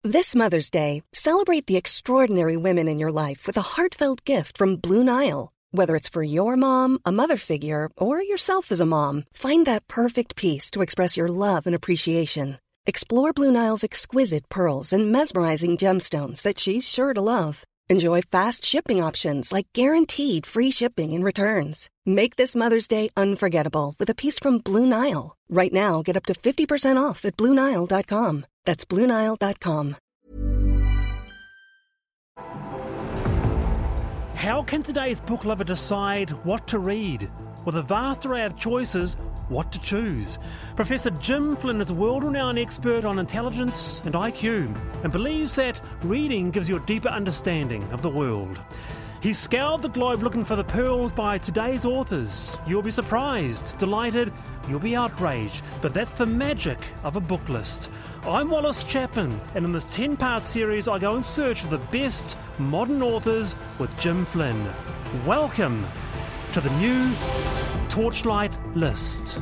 This Mother's Day, celebrate the extraordinary women in your life with a heartfelt gift from Blue Nile. Whether it's for your mom, a mother figure, or yourself as a mom, find that perfect piece to express your love and appreciation. Explore Blue Nile's exquisite pearls and mesmerizing gemstones that she's sure to love. Enjoy fast shipping options like guaranteed free shipping and returns. Make this Mother's Day unforgettable with a piece from Blue Nile. Right now, get up to 50% off at BlueNile.com. That's BlueNile.com. How can today's book lover decide what to read? With a vast array of choices, what to choose? Professor Jim Flynn is a world-renowned expert on intelligence and IQ and believes that reading gives you a deeper understanding of the world. He scoured the globe looking for the pearls by today's authors. You'll be surprised, delighted, you'll be outraged, but that's the magic of a book list. I'm Wallace Chapman, and in this 10-part series I go in search of the best modern authors with Jim Flynn. Welcome to the new Torchlight List.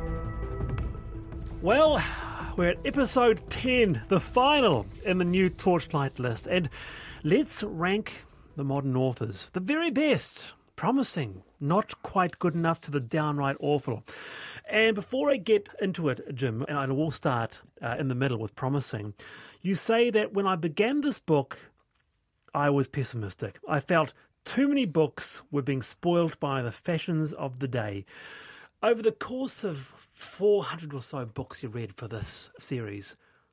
Well, we're at episode 10, the final in the new Torchlight List, and let's rank the modern authors. The very best, promising, not quite good enough to the downright awful. And before I get into it, Jim, and I will start in the middle with promising, you say that when I began this book, I was pessimistic. I felt too many books were being spoiled by the fashions of the day. Over the course of 400 or so books you read for this series,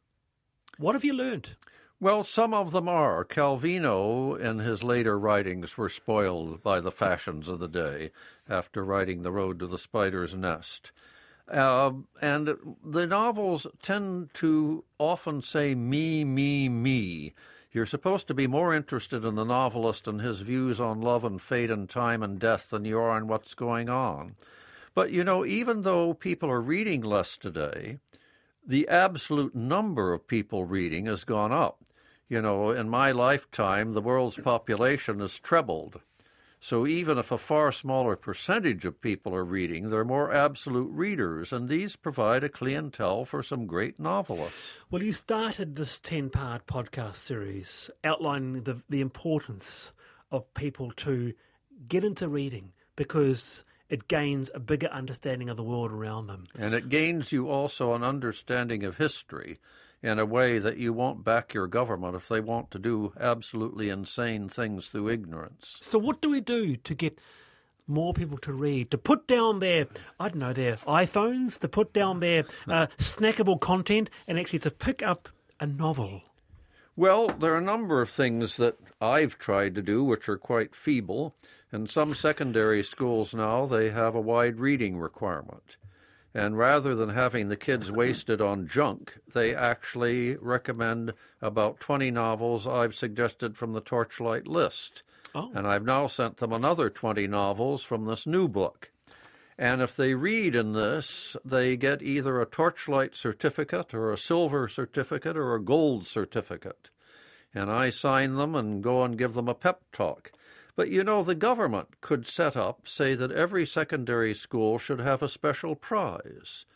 what have you learned? Well, some of them are. Calvino, in his later writings, were spoiled by the fashions of the day after writing The Road to the Spider's Nest. And the novels tend to often say me, me, me. You're supposed to be more interested in the novelist and his views on love and fate and time and death than you are in what's going on. But, you know, even though people are reading less today, the absolute number of people reading has gone up. You know, in my lifetime, the world's population has trebled. So even if a far smaller percentage of people are reading, they're more absolute readers, and these provide a clientele for some great novelists. Well, you started this 10-part podcast series outlining the importance of people to get into reading because it gains a bigger understanding of the world around them. And it gains you also an understanding of history in a way that you won't back your government if they want to do absolutely insane things through ignorance. So what do we do to get more people to read, to put down their, their iPhones, to put down their snackable content and actually to pick up a novel? Well, there are a number of things that I've tried to do which are quite feeble. In some secondary schools now, they have a wide reading requirement. And rather than having the kids wasted on junk, they actually recommend about 20 novels I've suggested from the Torchlight List. Oh. And I've now sent them another 20 novels from this new book. And if they read in this, they get either a Torchlight certificate or a silver certificate or a gold certificate. And I sign them and go and give them a pep talk. But, you know, the government could set up, say that every secondary school should have a special prize,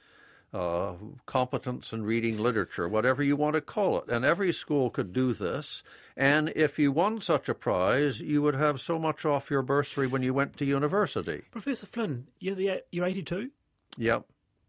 competence in reading literature, whatever you want to call it. And every school could do this. And if you won such a prize, you would have so much off your bursary when you went to university. Professor Flynn, you're 82? Yep,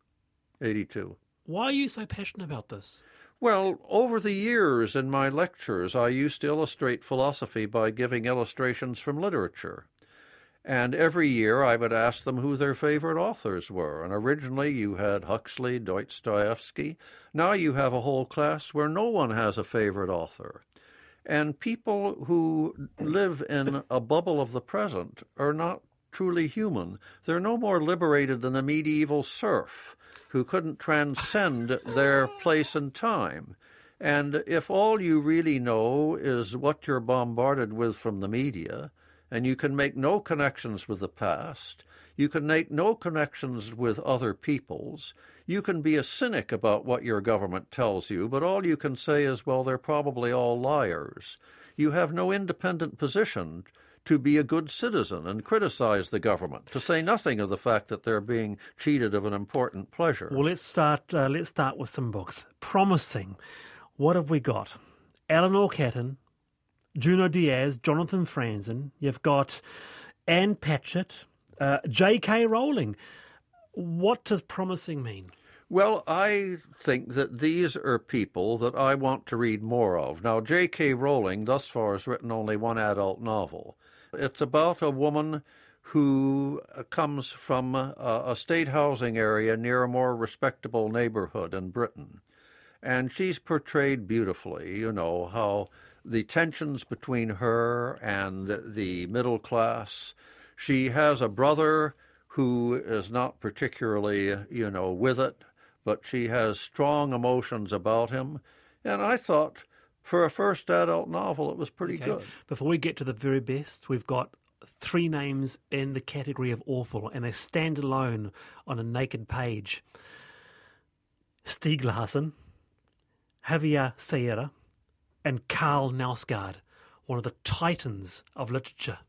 82. Why are you so passionate about this? Well, over the years in my lectures, I used to illustrate philosophy by giving illustrations from literature. And every year I would ask them who their favorite authors were. And originally you had Huxley, Dostoevsky. Now you have a whole class where no one has a favorite author. And people who live in a bubble of the present are not truly human. They're no more liberated than a medieval serf who couldn't transcend their place and time. And if all you really know is what you're bombarded with from the media, and you can make no connections with the past, you can make no connections with other peoples, you can be a cynic about what your government tells you, but all you can say is, well, they're probably all liars. You have no independent position to be a good citizen and criticize the government, to say nothing of the fact that they're being cheated of an important pleasure. Well, let's start with some books. Promising. What have we got? Eleanor Catton, Junot Diaz, Jonathan Franzen. You've got Anne Patchett, J.K. Rowling. What does promising mean? Well, I think that these are people that I want to read more of. Now, J.K. Rowling thus far has written only one adult novel. It's about a woman who comes from a state housing area near a more respectable neighborhood in Britain. And she's portrayed beautifully, you know, how the tensions between her and the middle class. She has a brother who is not particularly, you know, with it, but she has strong emotions about him. And I thought, for a first adult novel, it was pretty good. Before we get to the very best, we've got 3 names in the category of awful, and they stand alone on a naked page. Stieg Larsson, Javier Sierra, and Karl Knausgaard, one of the titans of literature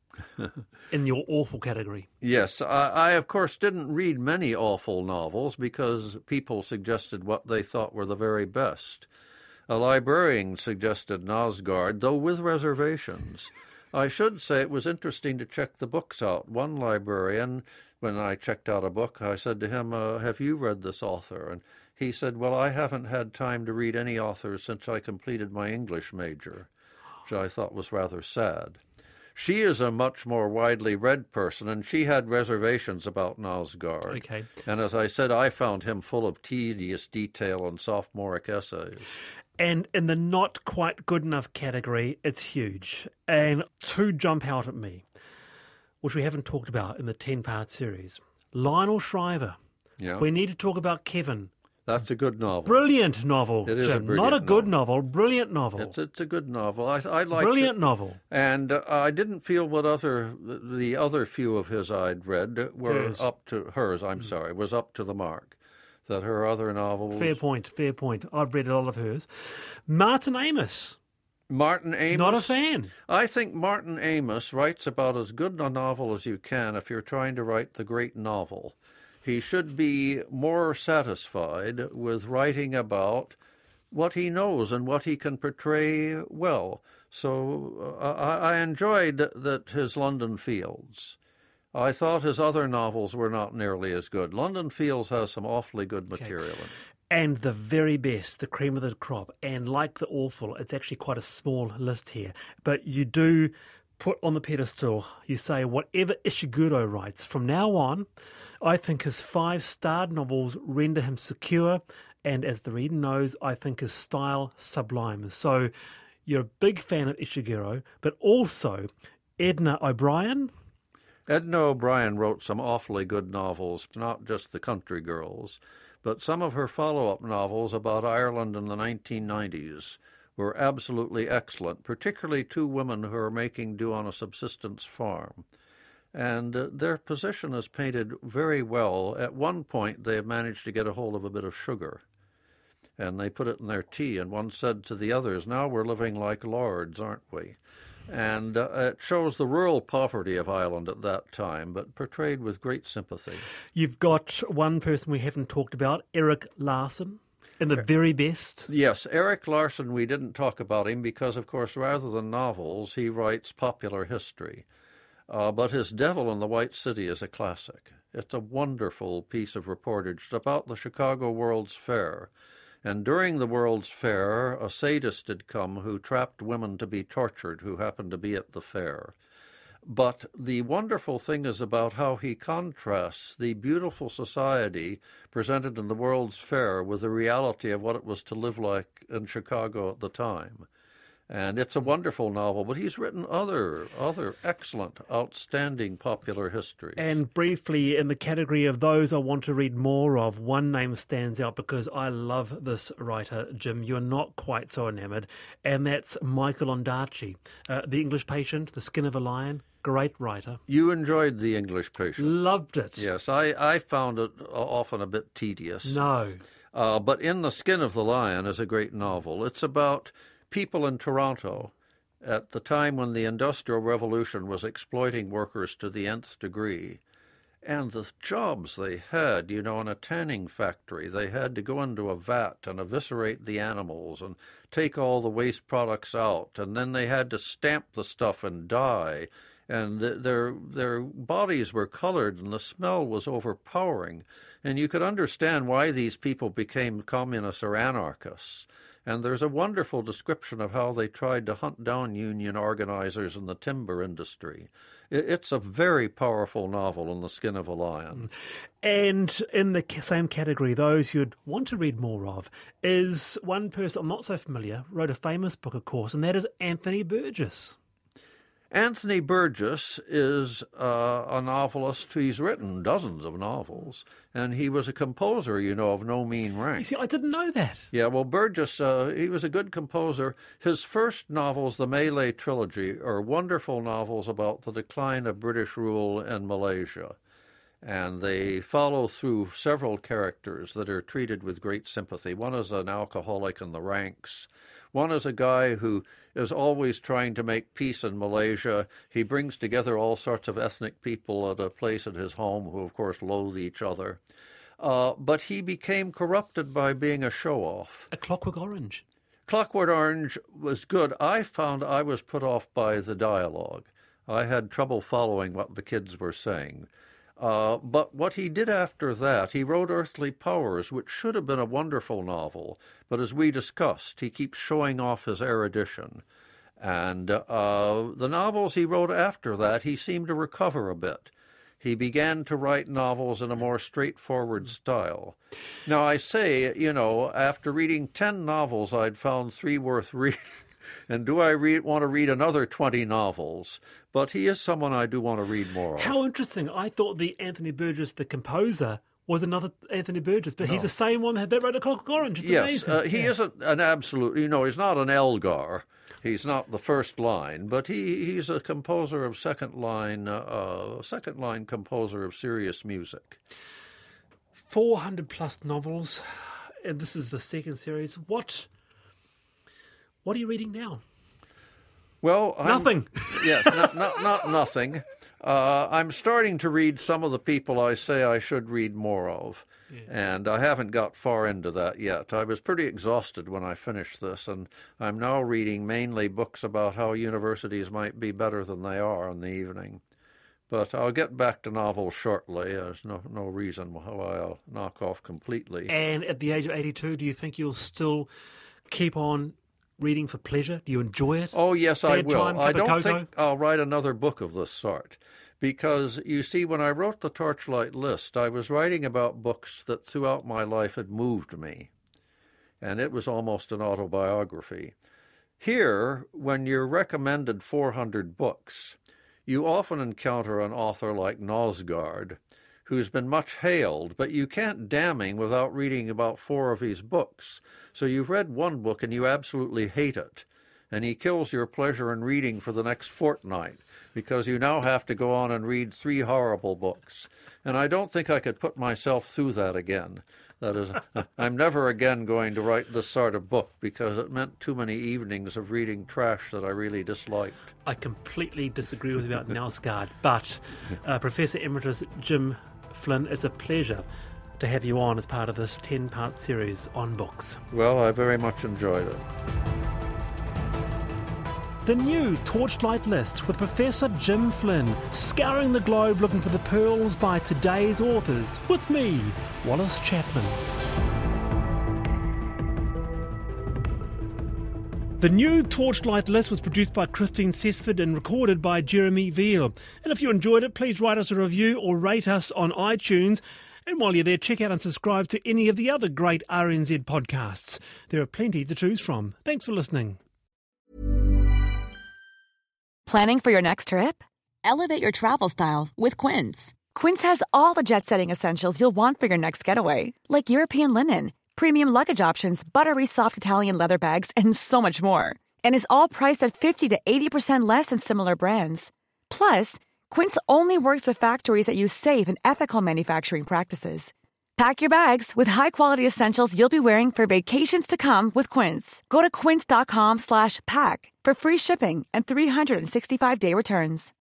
in your awful category. Yes, I of course didn't read many awful novels because people suggested what they thought were the very best. A librarian suggested Knausgaard, though with reservations. I should say it was interesting to check the books out. One librarian, when I checked out a book, I said to him, have you read this author? And he said, well, I haven't had time to read any authors since I completed my English major, which I thought was rather sad. She is a much more widely read person, and she had reservations about Knausgaard. Okay. And as I said, I found him full of tedious detail and sophomoric essays. And in the not quite good enough category, it's huge. And 2 jump out at me, which we haven't talked about in the 10-part series. Lionel Shriver. Yeah. We need to talk about Kevin. That's a good novel. Brilliant novel, It is Jim. a brilliant Not a good novel, brilliant novel. It's a good novel. I liked Brilliant it. novel. And I didn't feel what the other few of his I'd read were Hers. up to hers. Was up to the mark. That her other novels. Fair point. I've read a lot of hers. Martin Amis. Martin Amis. Not a fan. I think Martin Amis writes about as good a novel as you can if you're trying to write the great novel. He should be more satisfied with writing about what he knows and what he can portray well. So I enjoyed that his London Fields. I thought his other novels were not nearly as good. London Fields has some awfully good material in it. And the very best, the cream of the crop. And like the awful, it's actually quite a small list here. But you do put on the pedestal, you say, whatever Ishiguro writes, from now on, I think his 5-starred novels render him secure. And as the reader knows, I think his style sublime. So you're a big fan of Ishiguro, but also Edna O'Brien. Edna O'Brien wrote some awfully good novels, not just The Country Girls, but some of her follow-up novels about Ireland in the 1990s were absolutely excellent, particularly 2 women who are making do on a subsistence farm. And their position is painted very well. At one point, they have managed to get a hold of a bit of sugar, and they put it in their tea, and one said to the others, now we're living like lords, aren't we? And it shows the rural poverty of Ireland at that time, but portrayed with great sympathy. You've got one person we haven't talked about, Erik Larson, in the very best. Yes, Erik Larson, we didn't talk about him because, of course, rather than novels, he writes popular history. But his Devil in the White City is a classic. It's a wonderful piece of reportage about the Chicago World's Fair. And during the World's Fair, a sadist had come who trapped women to be tortured who happened to be at the fair. But the wonderful thing is about how he contrasts the beautiful society presented in the World's Fair with the reality of what it was to live like in Chicago at the time. And it's a wonderful novel, but he's written other excellent, outstanding popular history. And briefly, in the category of those I want to read more of, one name stands out because I love this writer, Jim. You're not quite so enamoured, and that's Michael Ondaatje. The English Patient, The Skin of a Lion, great writer. You enjoyed The English Patient. Loved it. Yes, I found it often a bit tedious. No. But In the Skin of the Lion is a great novel. It's about people in Toronto at the time when the Industrial Revolution was exploiting workers to the nth degree. And the jobs they had, in a tanning factory, they had to go into a vat and eviscerate the animals and take all the waste products out, and then they had to stamp the stuff and dye, and their bodies were colored, and the smell was overpowering. And you could understand why these people became communists or anarchists. And there's a wonderful description of how they tried to hunt down union organizers in the timber industry. It's a very powerful novel, In the Skin of a Lion. And in the same category, those you'd want to read more of, is one person I'm not so familiar, wrote a famous book, of course, and that is Anthony Burgess. Anthony Burgess is a novelist. He's written dozens of novels, and he was a composer, of no mean rank. You see, I didn't know that. Yeah, well, Burgess, he was a good composer. His first novels, the Malay Trilogy, are wonderful novels about the decline of British rule in Malaysia. And they follow through several characters that are treated with great sympathy. One is an alcoholic in the ranks. One is a guy who is always trying to make peace in Malaysia. He brings together all sorts of ethnic people at a place at his home who, of course, loathe each other. But he became corrupted by being a show-off. A Clockwork Orange. Clockwork Orange was good. I found I was put off by the dialogue. I had trouble following what the kids were saying. But what he did after that, he wrote Earthly Powers, which should have been a wonderful novel, but as we discussed, he keeps showing off his erudition. And the novels he wrote after that, he seemed to recover a bit. He began to write novels in a more straightforward style. Now, I say, after reading 10 novels, I'd found 3 worth reading. And do I want to read another 20 novels? But he is someone I do want to read more of. How interesting. I thought the Anthony Burgess, the composer, was another Anthony Burgess, but he's the same one that wrote A Clockwork Orange. It's amazing. He isn't an absolute, he's not an Elgar. He's not the first line, but he's a composer of second line composer of serious music. 400-plus novels, and this is the second series. What are you reading now? Well, nothing. Yes, not nothing. I'm starting to read some of the people I say I should read more of, and I haven't got far into that yet. I was pretty exhausted when I finished this, and I'm now reading mainly books about how universities might be better than they are in the evening. But I'll get back to novels shortly. There's no reason why I'll knock off completely. And at the age of 82, do you think you'll still keep on reading for pleasure? Do you enjoy it? Oh, yes, I will. I don't think I'll write another book of this sort. Because, you see, when I wrote the Torchlight List, I was writing about books that throughout my life had moved me. And it was almost an autobiography. Here, when you're recommended 400 books, you often encounter an author like Nosgard, who's been much hailed, but you can't damn him without reading about 4 of his books. So you've read one book and you absolutely hate it, and he kills your pleasure in reading for the next fortnight, because you now have to go on and read 3 horrible books. And I don't think I could put myself through that again. That is, I'm never again going to write this sort of book, because it meant too many evenings of reading trash that I really disliked. I completely disagree with you about Nosgard, but Professor Emeritus Jim Flynn, it's a pleasure to have you on as part of this 10-part series on books. Well, I very much enjoyed it. The new Torchlight List with Professor Jim Flynn, scouring the globe looking for the pearls by today's authors. With me, Wallace Chapman. The new Torchlight List was produced by Christine Cessford and recorded by Jeremy Veal. And if you enjoyed it, please write us a review or rate us on iTunes. And while you're there, check out and subscribe to any of the other great RNZ podcasts. There are plenty to choose from. Thanks for listening. Planning for your next trip? Elevate your travel style with Quince. Quince has all the jet-setting essentials you'll want for your next getaway, like European linen, premium luggage options, buttery soft Italian leather bags, and so much more. And is all priced at 50 to 80% less than similar brands. Plus, Quince only works with factories that use safe and ethical manufacturing practices. Pack your bags with high-quality essentials you'll be wearing for vacations to come with Quince. Go to quince.com/pack for free shipping and 365-day returns.